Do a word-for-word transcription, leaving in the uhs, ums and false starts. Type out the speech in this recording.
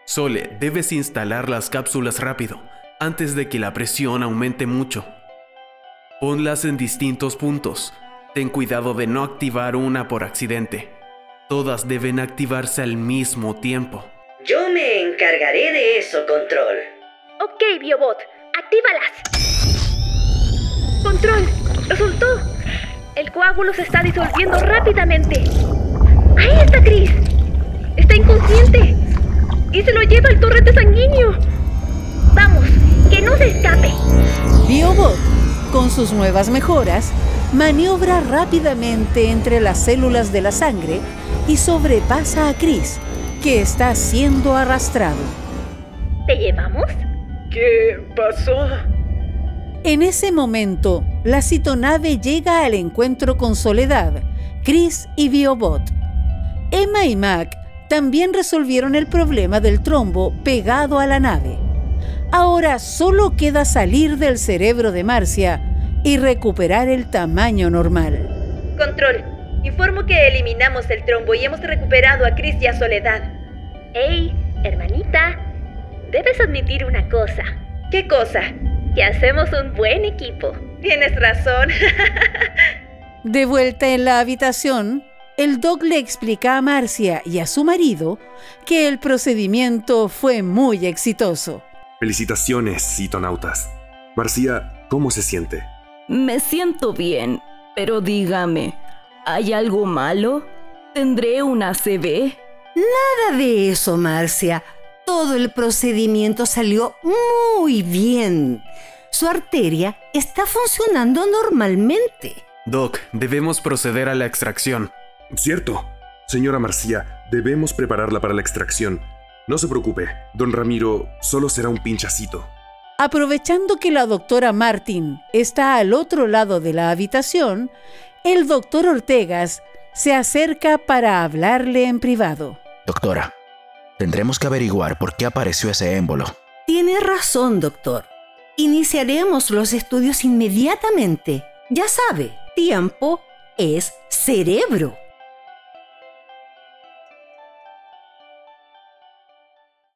Sole, debes instalar las cápsulas rápido, antes de que la presión aumente mucho. Ponlas en distintos puntos. Ten cuidado de no activar una por accidente. Todas deben activarse al mismo tiempo. Yo me encargaré de eso, Control. Ok, Biobot, actívalas. Control, resultó. El coágulo se está disolviendo rápidamente. ¡Ahí está Chris! Está inconsciente. Y se lo lleva el torrente sanguíneo. Vamos, que no se escape. Biobot, con sus nuevas mejoras, maniobra rápidamente entre las células de la sangre y sobrepasa a Chris, que está siendo arrastrado. ¿Te llevamos? ¿Qué pasó? En ese momento, la citonave llega al encuentro con Soledad, Chris y Biobot. Emma y Mac también resolvieron el problema del trombo pegado a la nave. Ahora solo queda salir del cerebro de Marcia y recuperar el tamaño normal. Control, informo que eliminamos el trombo y hemos recuperado a Chris y a Soledad. Hey, hermanita, debes admitir una cosa. ¿Qué cosa? Que hacemos un buen equipo. Tienes razón. De vuelta en la habitación, el Doc le explica a Marcia y a su marido que el procedimiento fue muy exitoso. Felicitaciones, citonautas. Marcia, ¿cómo se siente? Me siento bien, pero dígame, ¿hay algo malo? ¿Tendré una A C V? Nada de eso, Marcia. Todo el procedimiento salió muy bien. Su arteria está funcionando normalmente. Doc, debemos proceder a la extracción. Cierto. Señora Marcia, debemos prepararla para la extracción. No se preocupe, don Ramiro solo será un pinchacito. Aprovechando que la doctora Martin está al otro lado de la habitación, el doctor Ortegas se acerca para hablarle en privado. Doctora, tendremos que averiguar por qué apareció ese émbolo. Tiene razón, doctor. Iniciaremos los estudios inmediatamente. Ya sabe, tiempo es cerebro.